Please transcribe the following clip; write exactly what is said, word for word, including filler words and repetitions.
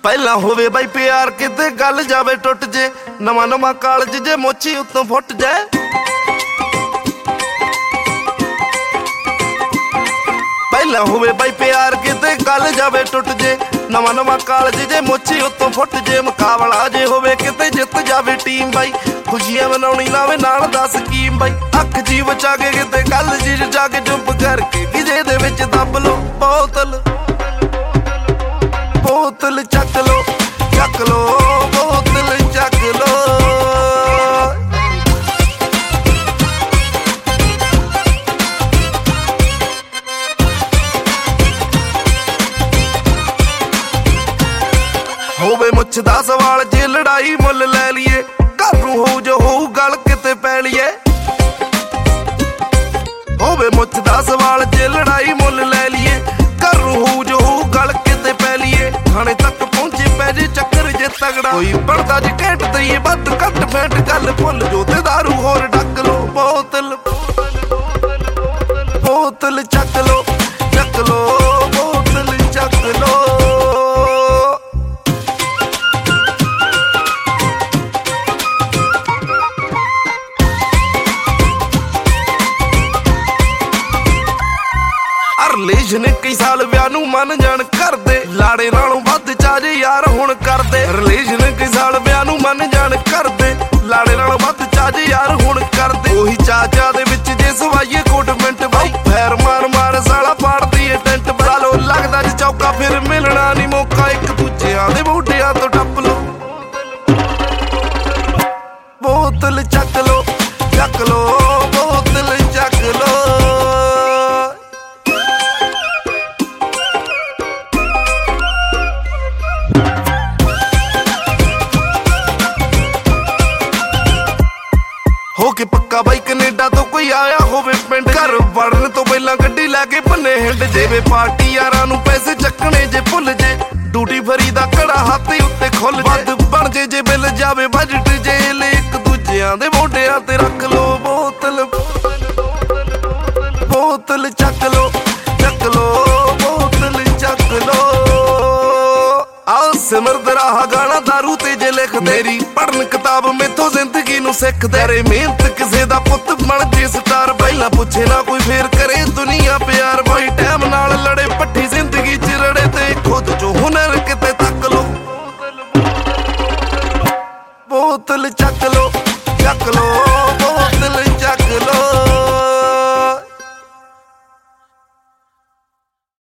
ਪਹਿਲਾਂ ਹੋਵੇ ਬਾਈ ਪਿਆਰ ਕਿਤੇ ਗੱਲ ਜਾਵੇ ਟੁੱਟ ਜੇ, ਨਵਾਂ ਨਵਾਂ ਕਾਲਜ ਜੇ ਮੋਚੀ ਉੱਤੋਂ ਫੁੱਟ ਜਾਏ। ਪਹਿਲਾਂ ਹੋਵੇ ਬਾਈ ਪਿਆਰ ਕਿਤੇ ਗੱਲ ਜਾਵੇ ਟੁੱਟ ਜੇ, ਨਵਾਂ ਨਵਾਂ ਕਾਲਜ ਜੇ ਮੋਚੀ ਉੱਤੋਂ ਫੁੱਟ ਜੇ। ਮੁਕਾਬਲਾ ਜੇ ਹੋਵੇ ਕਿਤੇ ਜਿੱਤ ਜਾਵੇ ਟੀਮ ਬਾਈ, ਖੁਸ਼ੀਆਂ ਮਨਾਉਣੀ ਲਾਵੇ ਨਾਲ ਦਾ ਸਕੀਮ ਬਾਈ। ਅੱਖ ਜੀ ਬਚਾ ਕੇ ਕਿਤੇ ਗੱਲ ਜੀ ਜਾ ਕੇ ਚੁੱਪ ਕਰਕੇ ਗਿਜੇ ਦੇ ਵਿੱਚ ਦੱਬ ਲੋ ਬੋਤਲ, ਬੋਤਲ ਚੱਕ ਲੋ ਚੱਕ ਲੋ ਬੋਤਲ ਚੱਕ ਲੋ। ਹੋਵੇ ਮੁੱਛ ਦਾ ਸਵਾਲ ਜੇ ਲੜਾਈ ਮੁੱਲ ਲੈ ਲਈਏ, ਘਰ ਨੂੰ ਹੋਊ ਜੋ ਹੋਊ ਗੱਲ ਕਿਤੇ ਪੈ ਲਈਏ। ਹੋਵੇ ਮੁੱਛ ਦਾ ਸਵਾਲ ਜੇ ਲੜਾਈ ਮੁੱਲ ਲੈ ਲਈਏ, ਘਰ ਨੂੰ ਹੋਊ ਜੋ ਹੋਊ ਗੱਲ ਕਿਤੇ ਪੈ ਲਈਏ। ਥਾਣੇ ਤੱਕ ਪਹੁੰਚੇ ਪੈ ਜੇ ਚੱਕਰ ਜੇ ਤਗੜਾ, ਕੋਈ ਪੜਦਾ ਜੇ ਘੈਂਟ ਦਈਏ ਵੱਧ ਘੱਟ ਫੈਂਟ ਗੱਲ ਭੁੱਲ ਜੋ ਤੇ ਦਾਰੂ ਹੋਰ ਡੱਕ ਲੋ ਬੋਤਲ, ਬੋਤਲ ਚੱਕ ਲੋ ਚੱਕ ਲੋ ਬੋਤਲ ਚੱਕ ਲੋ। ਰਿਲੇਸ਼ਨ ਕਈ ਸਾਲ ਵਿਆਹ ਨੂੰ ਮੰਨ ਜਾਣ ਕਰਦੇ, ਲਾੜੇ ਨਾਲੋਂ ਵੱਧ ਚਾਜ ਯਾਰ ਹੁਣ ਕਰਦੇ। ਰਿਲੇਸ਼ਨ ਕਈ ਸਾਲ ਵਿਆਹ ਨੂੰ ਮੰਨ ਜਾਣ ਕਰਦੇ, ਲਾੜੇ ਨਾਲੋਂ ਵੱਧ ਚਾਜ ਯਾਰ ਹੁਣ ਕਰਦੇ। ਉਹੀ ਚਾਚਾ ਦੇ ਵਿੱਚ ਜੇ ਸਵਾਈਏ ਕੋਟ ਮਿੰਟ ਬਾਈ, ਫੈਰ ਮਾਰ ਮਾਰ ਸਾਲਾ ਪਾੜਦੀ ਏ ਟੈਂਟ ਬਣਾ ਲੋ। ਲੱਗਦਾ ਜੇ ਚੌਕਾ ਫਿਰ ਮਿਲਣਾ ਨੀ ਮੌਕਾ, ਇੱਕ ਦੂਜਿਆਂ ਦੇ ਮੋਢਿਆਂ ਤੋਂ ਟੱਪ ਲੋ ਬੋਤਲ ਚੱਕ ਲੋ ਚੱਕ ਲੋ ਬੋਤਲ ਚੱਕ ਲੋ। ਹੋ ਕੇ ਪੱਕਾ ਬਾਈ ਕੈਨੇਡਾ ਤੋਂ ਕੋਈ ਆਇਆ ਹੋਵੇ ਪਿੰਡ, ਘਰ ਵੜਨ ਤੋਂ ਪਹਿਲਾਂ ਗੱਡੀ ਲੈ ਕੇ ਭੰਨੇ ਹਿੰਡ। ਜਿਵੇਂ ਪਾਰਟੀ ਯਾਰਾਂ ਨੂੰ ਪੈਸੇ ਚੱਕਣੇ ਜੇ ਭੁੱਲ ਜੇ, ਡਿਊਟੀ ਫਰੀ ਦਾ ਕੜਾ ਹੱਥ ਉੱਤੇ ਖੁੱਲ ਜੇ। ਵੱਧ ਬਣ ਜੇ ਜੇ ਬਿੱਲ ਜਾਵੇ ਬਜਟ ਜੇਲ, ਇੱਕ ਦੂਜਿਆਂ ਦੇ ਮੋਢਿਆਂ ਤੇ ਰੱਖ ਲੋ ਬੋਤਲ, ਬੋਤਲ ਚੱਕ ਲੋ ਚੱਕ ਲੋ ਬੋਤਲ ਚੱਕ ਲੋ। ਆਓ ਸਿਮਰਦ ਰਾਹ ਗਾਣਾ ਦਾਰੂ ਤੇ ਜੇ ਲਿਖ ਮੇਰੀ ਪੜਨ ਕਿਤਾਬ ਮੈਥੋਂ ਜ਼ਿੰਦਗੀ ਨੂੰ ਸਿੱਖ ਤੇਰੇ। ਮਿਹਨਤ ਕਿਸੇ ਦਾ ਪੁੱਤ ਬਣ ਜੇ ਸਟਾਰ, ਪਹਿਲਾਂ ਪੁੱਛੇ ਨਾ ਕੋਈ ਫੇਰ ਕਰੇ ਦੁਨੀਆ ਪਿਆਰ ਬਾਈ। ਟਾਈਮ ਨਾਲ ਲੜੇ ਪੱਠੀ ਜ਼ਿੰਦਗੀ ਚ ਰੜੇ, ਤੇ ਖੁਦ ਚੋਂ ਹੁਨਰ ਕਿਤੇ ਤੱਕ ਲੋ ਬੋਤਲ ਚੱਕ ਲੋ